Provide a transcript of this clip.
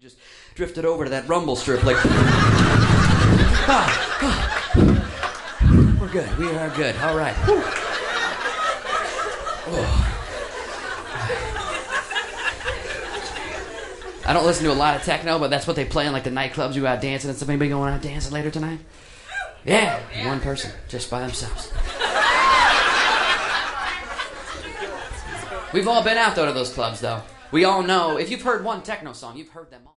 Just drifted over to that rumble strip like... We're good. We are good. All right. I don't listen to a lot of techno, but that's what they play in like the nightclubs. You go out dancing and stuff. Anybody going out dancing later tonight? Yeah. One person, just by themselves. We've all been out though to those clubs though. We all know, if you've heard one techno song, you've heard them all.